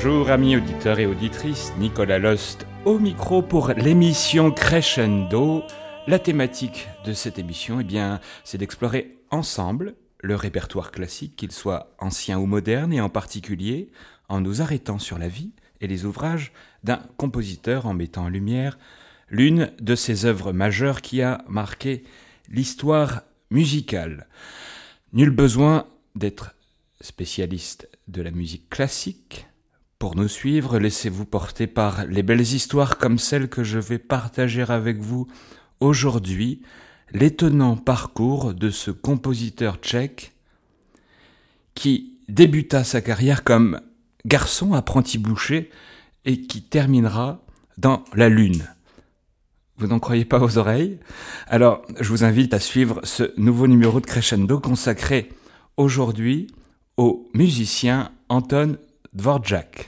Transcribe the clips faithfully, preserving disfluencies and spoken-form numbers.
Bonjour amis auditeurs et auditrices, Nicolas Lost au micro pour l'émission Crescendo. La thématique de cette émission, eh bien, c'est d'explorer ensemble le répertoire classique, qu'il soit ancien ou moderne, et en particulier en nous arrêtant sur la vie et les ouvrages d'un compositeur en mettant en lumière l'une de ses œuvres majeures qui a marqué l'histoire musicale. Nul besoin d'être spécialiste de la musique classique. Pour nous suivre, laissez-vous porter par les belles histoires comme celle que je vais partager avec vous aujourd'hui, l'étonnant parcours de ce compositeur tchèque qui débuta sa carrière comme garçon apprenti boucher et qui terminera dans la Lune. Vous n'en croyez pas vos oreilles ? Alors, je vous invite à suivre ce nouveau numéro de Crescendo consacré aujourd'hui au musicien Anton Dvořák.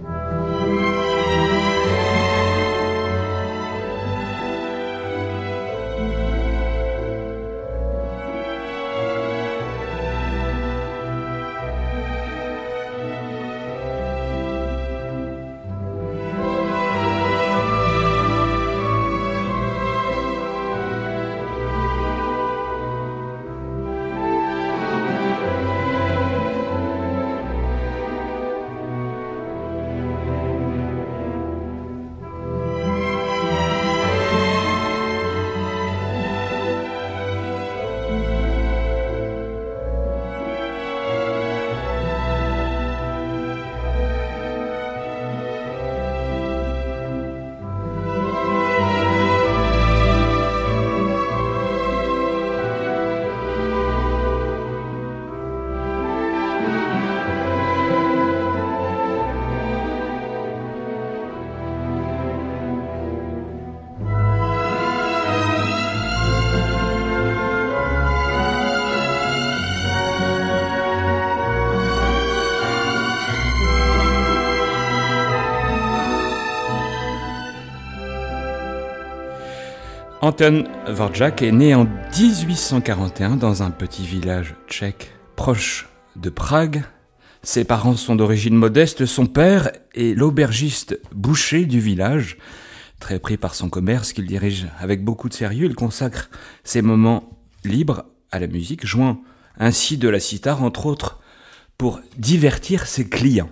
Anton Dvořák est né en dix-huit cent quarante et un dans un petit village tchèque proche de Prague. Ses parents sont d'origine modeste, son père est l'aubergiste boucher du village. Très pris par son commerce qu'il dirige avec beaucoup de sérieux, il consacre ses moments libres à la musique, jouant ainsi de la cithare entre autres pour divertir ses clients.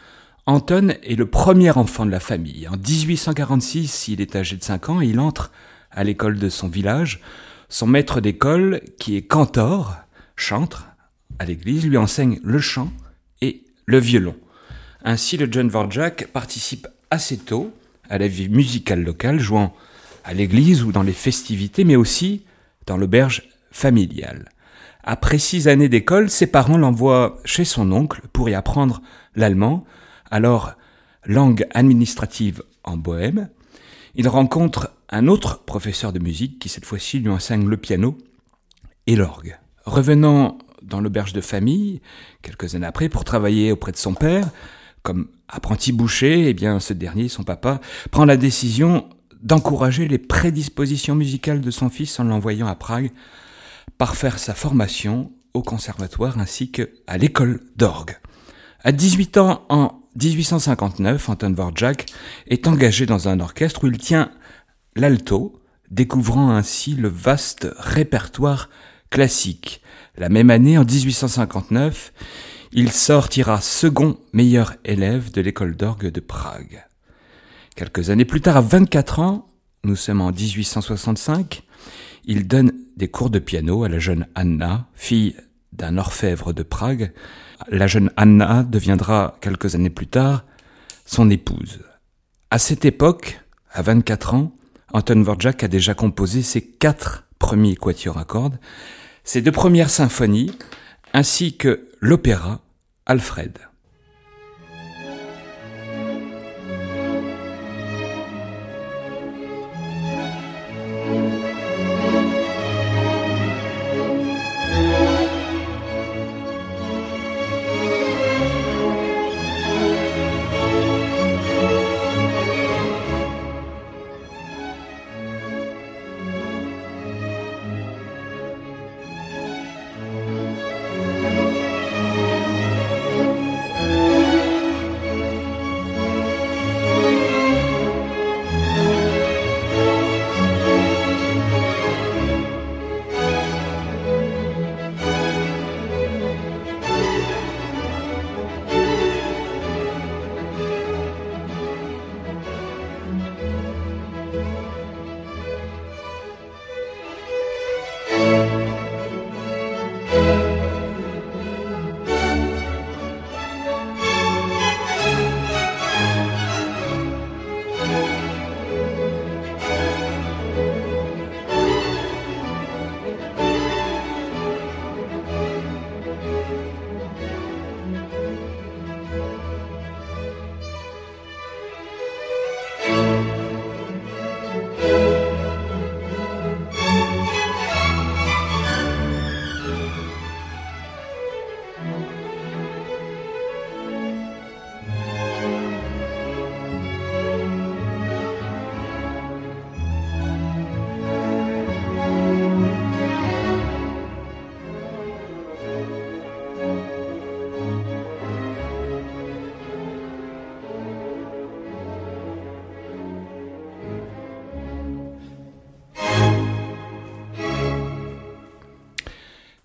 Anton est le premier enfant de la famille. En dix-huit cent quarante-six, il est âgé de cinq ans et il entre à l'école de son village. Son maître d'école, qui est cantor, chantre à l'église, lui enseigne le chant et le violon. Ainsi, le jeune Dvořák participe assez tôt à la vie musicale locale, jouant à l'église ou dans les festivités, mais aussi dans l'auberge familiale. Après six années d'école, ses parents l'envoient chez son oncle pour y apprendre l'allemand, alors langue administrative en Bohême. Il rencontre un autre professeur de musique qui cette fois-ci lui enseigne le piano et l'orgue. Revenant dans l'auberge de famille, quelques années après, pour travailler auprès de son père, comme apprenti boucher, eh bien, ce dernier, son papa, prend la décision d'encourager les prédispositions musicales de son fils en l'envoyant à Prague parfaire sa formation au conservatoire ainsi qu'à l'école d'orgue. À dix-huit ans, en dix-huit cent cinquante-neuf, Anton Dvořák est engagé dans un orchestre où il tient l'alto, découvrant ainsi le vaste répertoire classique. La même année, en dix-huit cent cinquante-neuf, il sortira second meilleur élève de l'école d'orgue de Prague. Quelques années plus tard, à vingt-quatre ans, nous sommes en dix-huit cent soixante-cinq, il donne des cours de piano à la jeune Anna, fille d'un orfèvre de Prague. La jeune Anna deviendra, quelques années plus tard, son épouse. À cette époque, à vingt-quatre ans, Anton Dvořák a déjà composé ses quatre premiers quatuors à cordes, ses deux premières symphonies, ainsi que l'opéra Alfred.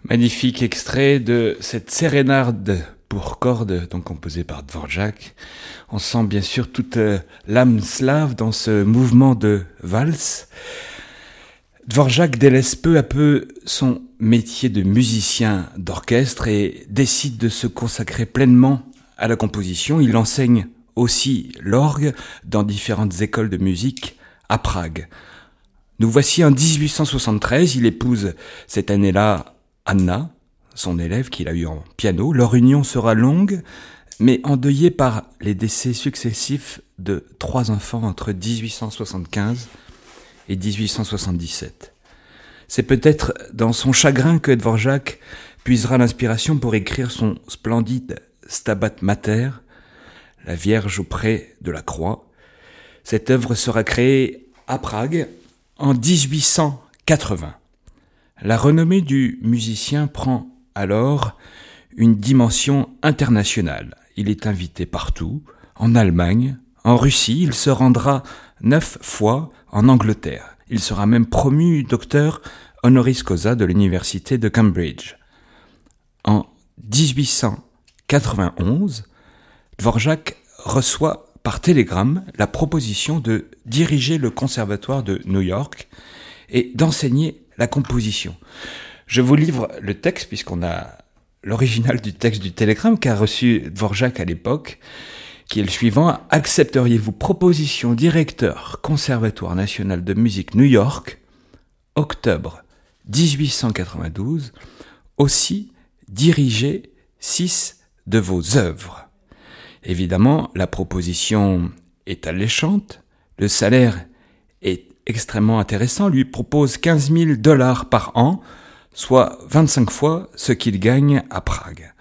Magnifique extrait de cette sérénade pour cordes, donc composée par Dvorak. On sent bien sûr toute l'âme slave dans ce mouvement de valse. Dvorak délaisse peu à peu son métier de musicien d'orchestre et décide de se consacrer pleinement à la composition. Il enseigne aussi l'orgue dans différentes écoles de musique à Prague. Nous voici en dix-huit cent soixante-treize, il épouse cette année-là Anna, son élève qu'il a eu en piano. Leur union sera longue, mais endeuillée par les décès successifs de trois enfants entre dix-huit cent soixante-quinze et dix-huit cent soixante-dix-sept. C'est peut-être dans son chagrin que Dvorak puisera l'inspiration pour écrire son splendide Stabat Mater, la Vierge auprès de la croix. Cette œuvre sera créée à Prague en dix-huit cent quatre-vingts. La renommée du musicien prend alors une dimension internationale. Il est invité partout, en Allemagne, en Russie, il se rendra neuf fois en Angleterre. Il sera même promu docteur honoris causa de l'université de Cambridge. En dix-huit cent quatre-vingt-onze, Dvorak reçoit par télégramme la proposition de diriger le conservatoire de New York et d'enseigner la composition. Je vous livre le texte puisqu'on a l'original du texte du télégramme qu'a reçu Dvorak à l'époque, qui est le suivant. Accepteriez-vous proposition directeur Conservatoire national de musique New York, octobre dix-huit cent quatre-vingt-douze, aussi diriger six de vos œuvres. Évidemment, la proposition est alléchante, le salaire est extrêmement intéressant, lui propose quinze mille dollars par an, soit vingt-cinq fois ce qu'il gagne à Prague.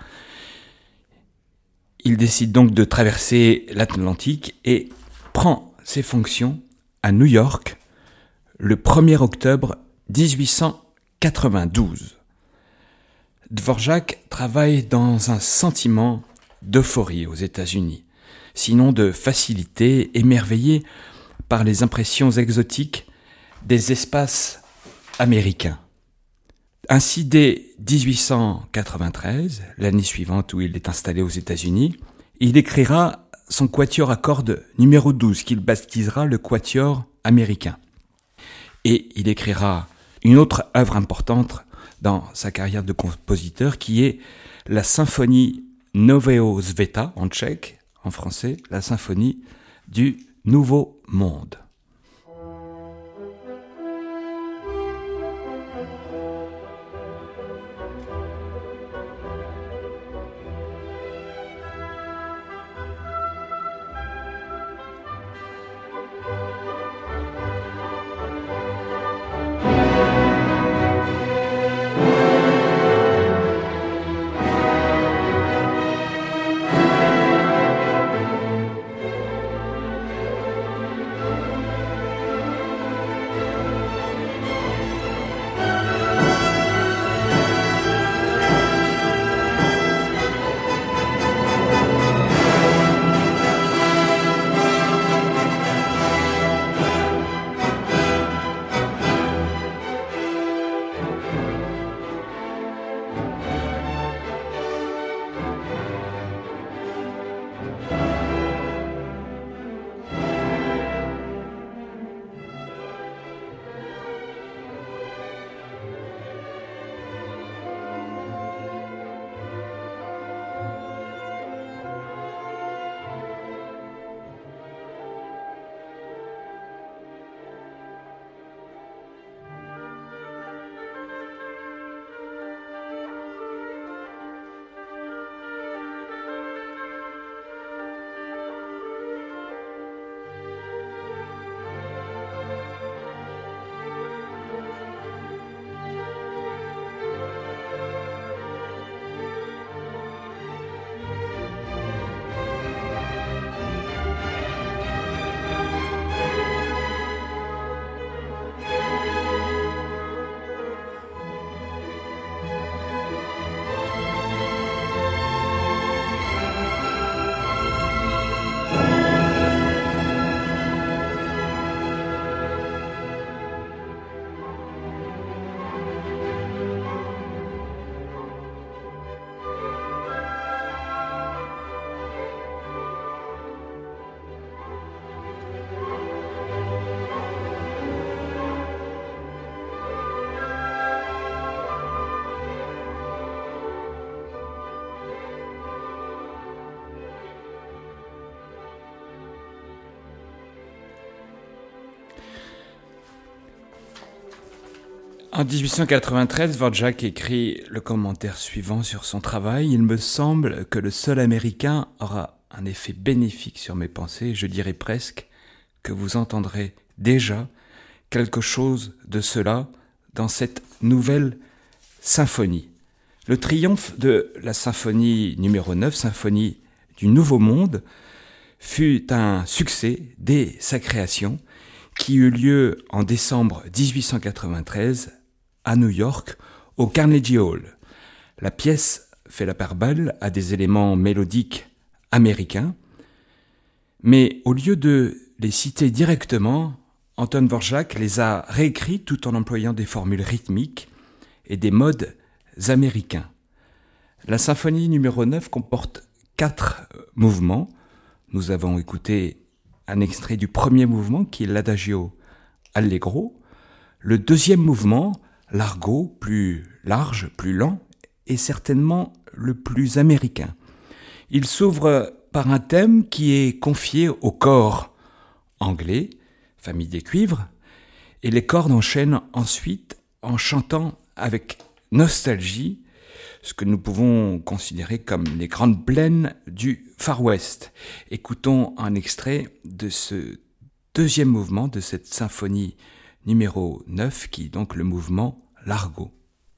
Il décide donc de traverser l'Atlantique et prend ses fonctions à New York le premier octobre dix-huit cent quatre-vingt-douze. Dvorak travaille dans un sentiment d'euphorie aux États-Unis, sinon de facilité, émerveillé par les impressions exotiques des espaces américains. Ainsi, dès dix-huit cent quatre-vingt-treize, l'année suivante où il est installé aux États-Unis, il écrira son quatuor à cordes numéro douze, qu'il baptisera le quatuor américain. Et il écrira une autre œuvre importante dans sa carrière de compositeur, qui est la symphonie Nového Světa, en tchèque, en français, la symphonie du Nouveau Monde. En dix-huit cent quatre-vingt-treize, Dvorak écrit le commentaire suivant sur son travail. « Il me semble que le sol américain aura un effet bénéfique sur mes pensées. Je dirais presque que vous entendrez déjà quelque chose de cela dans cette nouvelle symphonie. » Le triomphe de la symphonie numéro neuf, symphonie du Nouveau Monde, fut un succès dès sa création, qui eut lieu en décembre dix-huit cent quatre-vingt-treize à New York, au Carnegie Hall. La pièce fait la part belle à des éléments mélodiques américains, mais au lieu de les citer directement, Anton Dvorak les a réécrits tout en employant des formules rythmiques et des modes américains. La symphonie numéro neuf comporte quatre mouvements. Nous avons écouté un extrait du premier mouvement qui est l'Adagio Allegro. Le deuxième mouvement, Largo, plus large, plus lent, est certainement le plus américain. Il s'ouvre par un thème qui est confié au corps anglais, famille des cuivres, et les cordes enchaînent ensuite en chantant avec nostalgie ce que nous pouvons considérer comme les grandes plaines du Far West. Écoutons un extrait de ce deuxième mouvement de cette symphonie numéro neuf, qui est donc le mouvement Largo.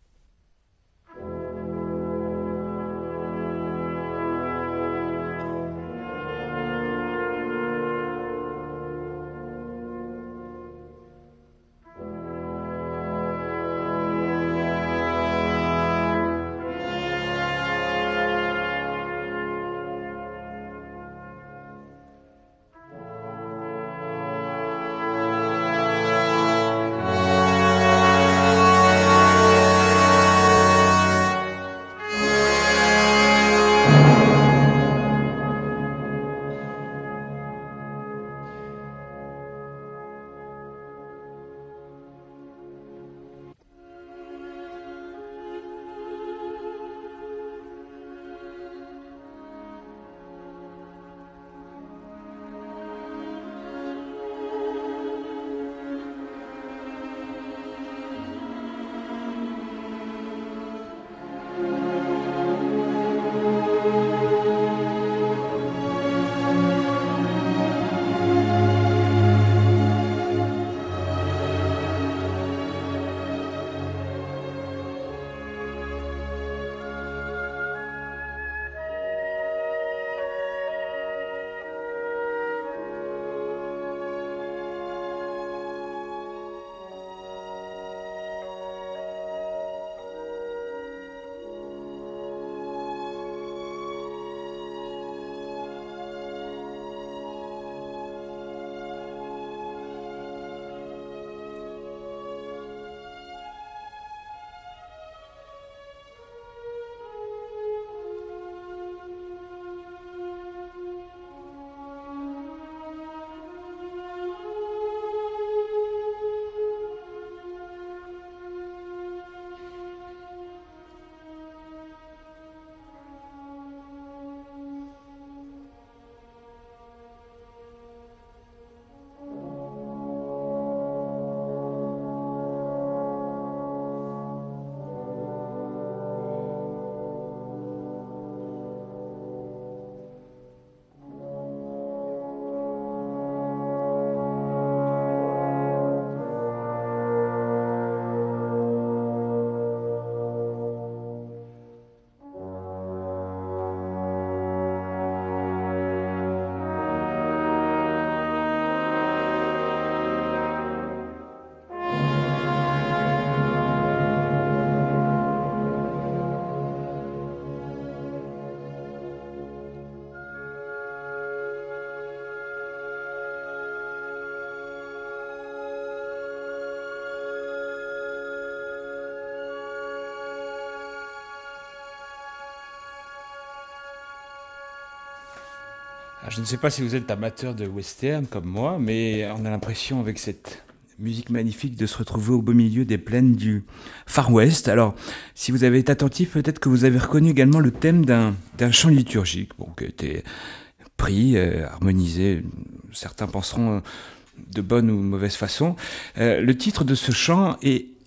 Alors, je ne sais pas si vous êtes amateur de western comme moi, mais on a l'impression avec cette musique magnifique de se retrouver au beau milieu des plaines du Far West. Alors, si vous avez été attentif, peut-être que vous avez reconnu également le thème d'un, d'un chant liturgique, bon, qui a été pris, euh, harmonisé, certains penseront de bonne ou mauvaise façon. Euh, le titre de ce chant est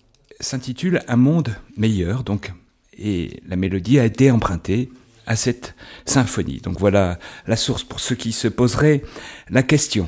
s'intitule Un monde meilleur, donc, et la mélodie a été empruntée à cette symphonie. Donc voilà la source pour ceux qui se poseraient la question.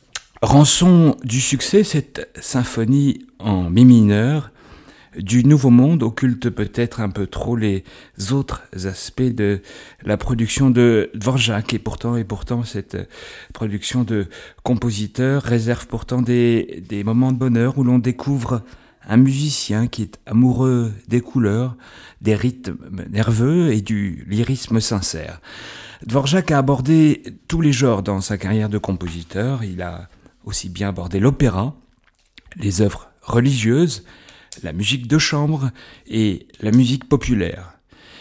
Rançon du succès, cette symphonie en mi mineur du Nouveau Monde occulte peut-être un peu trop les autres aspects de la production de Dvorak, et pourtant, et pourtant cette production de compositeur réserve pourtant des, des moments de bonheur où l'on découvre un musicien qui est amoureux des couleurs, des rythmes nerveux et du lyrisme sincère. Dvorak a abordé tous les genres dans sa carrière de compositeur. Il a aussi bien abordé l'opéra, les œuvres religieuses, la musique de chambre et la musique populaire.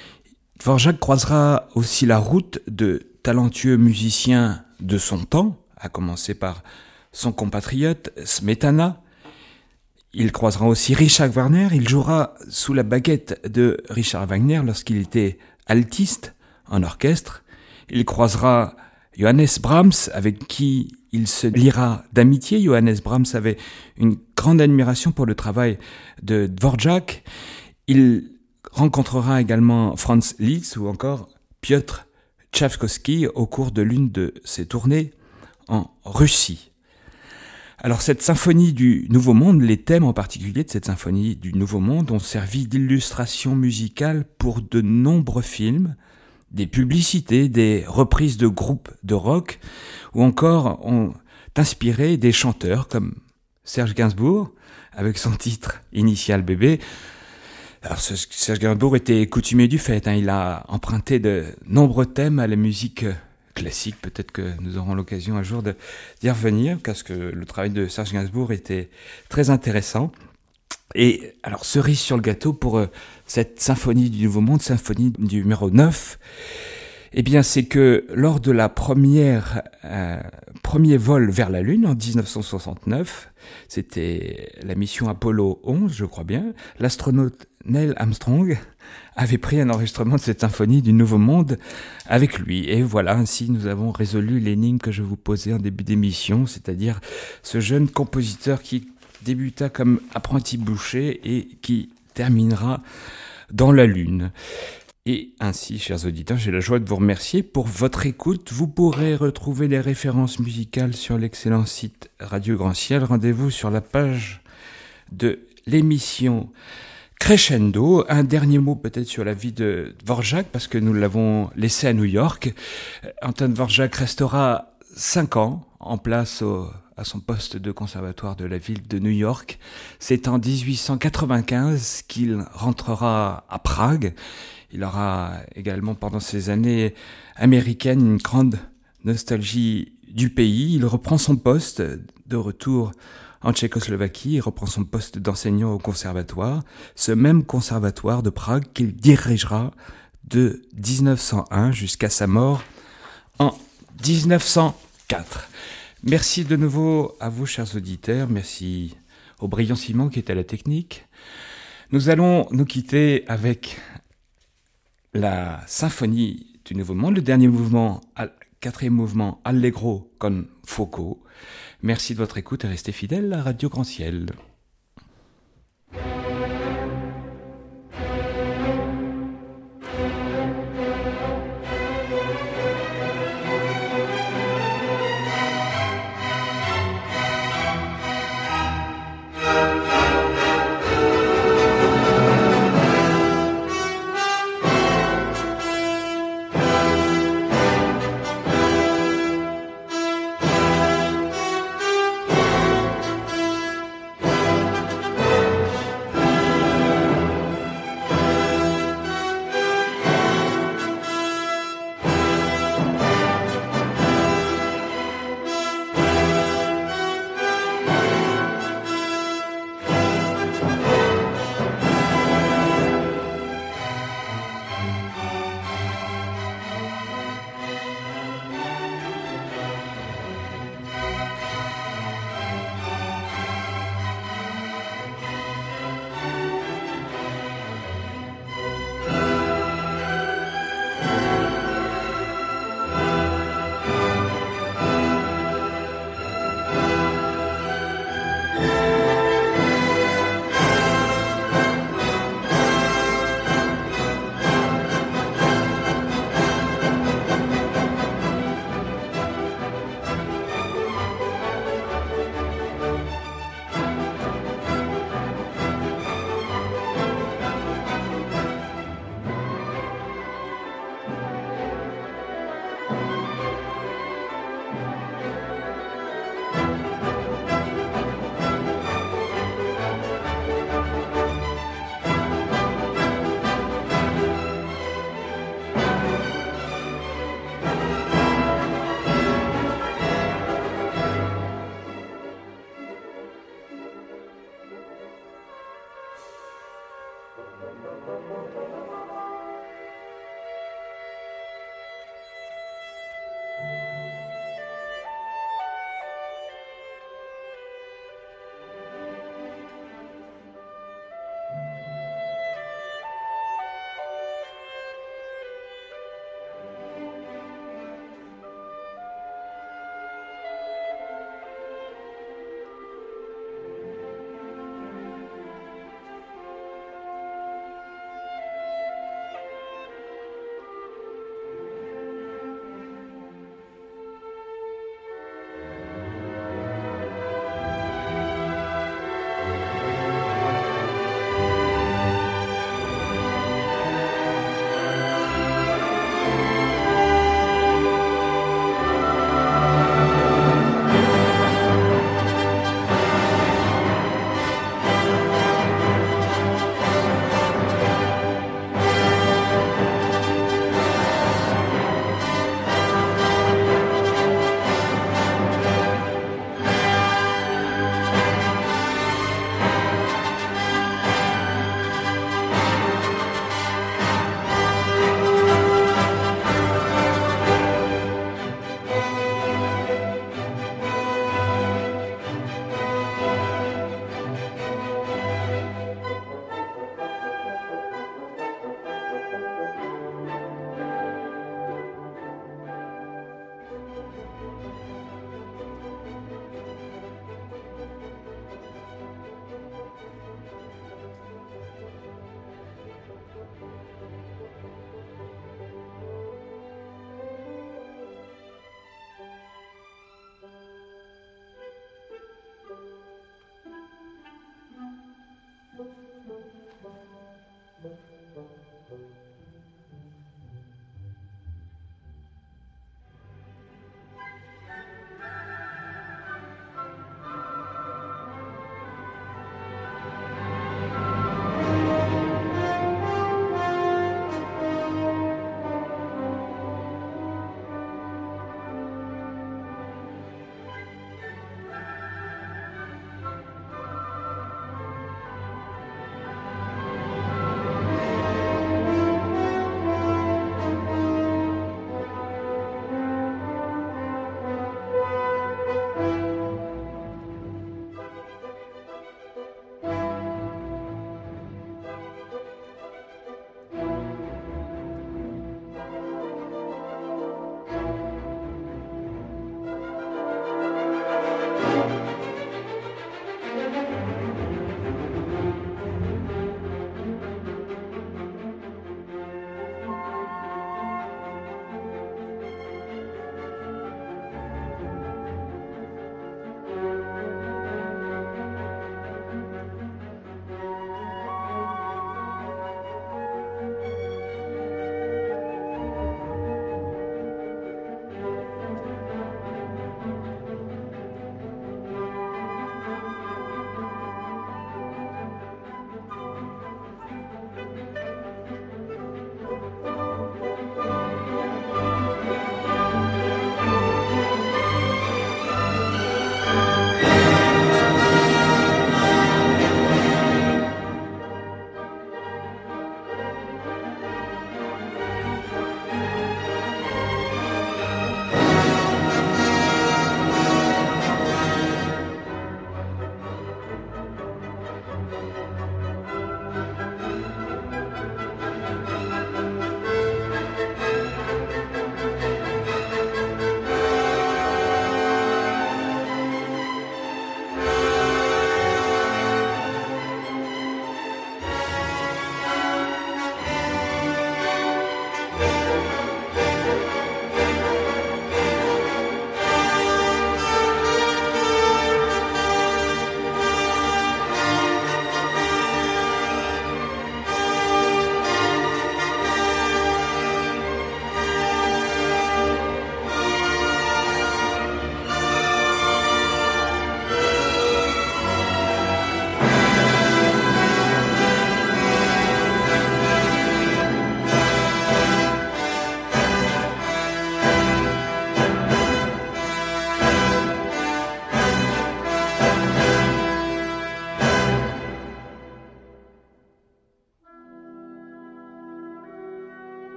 Dvorak croisera aussi la route de talentueux musiciens de son temps, à commencer par son compatriote Smetana. Il croisera aussi Richard Wagner. Il jouera sous la baguette de Richard Wagner lorsqu'il était altiste en orchestre. Il croisera Johannes Brahms, avec qui il se liera d'amitié. Johannes Brahms avait une grande admiration pour le travail de Dvorak. Il rencontrera également Franz Liszt ou encore Piotr Tchaïkovski au cours de l'une de ses tournées en Russie. Alors cette symphonie du Nouveau Monde, les thèmes en particulier de cette symphonie du Nouveau Monde ont servi d'illustration musicale pour de nombreux films, des publicités, des reprises de groupes de rock, ou encore ont inspiré des chanteurs comme Serge Gainsbourg, avec son titre initial Bébé. Alors Serge Gainsbourg était coutumier du fait, hein, il a emprunté de nombreux thèmes à la musique classique. Peut-être que nous aurons l'occasion un jour de, d'y revenir, parce que le travail de Serge Gainsbourg était très intéressant. Et alors, cerise sur le gâteau pour euh, cette symphonie du Nouveau Monde, symphonie du numéro neuf, eh bien, c'est que lors de la première, euh, premier vol vers la Lune en dix-neuf cent soixante-neuf, c'était la mission Apollo onze, je crois bien, l'astronaute Neil Armstrong avait pris un enregistrement de cette symphonie du Nouveau Monde avec lui. Et voilà, ainsi nous avons résolu l'énigme que je vous posais en début d'émission, c'est-à-dire ce jeune compositeur qui débuta comme apprenti boucher et qui terminera dans la Lune. Et ainsi, chers auditeurs, j'ai la joie de vous remercier pour votre écoute. Vous pourrez retrouver les références musicales sur l'excellent site Radio Grand Ciel. Rendez-vous sur la page de l'émission Crescendo. Un dernier mot peut-être sur la vie de Dvorak, parce que nous l'avons laissé à New York. Anton Dvorak restera cinq ans en place au à son poste de conservatoire de la ville de New York. C'est en dix-huit cent quatre-vingt-quinze qu'il rentrera à Prague. Il aura également, pendant ces années américaines, une grande nostalgie du pays. Il reprend son poste de retour en Tchécoslovaquie. Il reprend son poste d'enseignant au conservatoire. Ce même conservatoire de Prague qu'il dirigera de dix-neuf cent un jusqu'à sa mort en dix-neuf cent quatre. Merci de nouveau à vous, chers auditeurs. Merci au brillant Simon qui est à la technique. Nous allons nous quitter avec la symphonie du Nouveau Monde, le dernier mouvement, quatrième mouvement, Allegro con fuoco. Merci de votre écoute et restez fidèles à Radio Grand Ciel.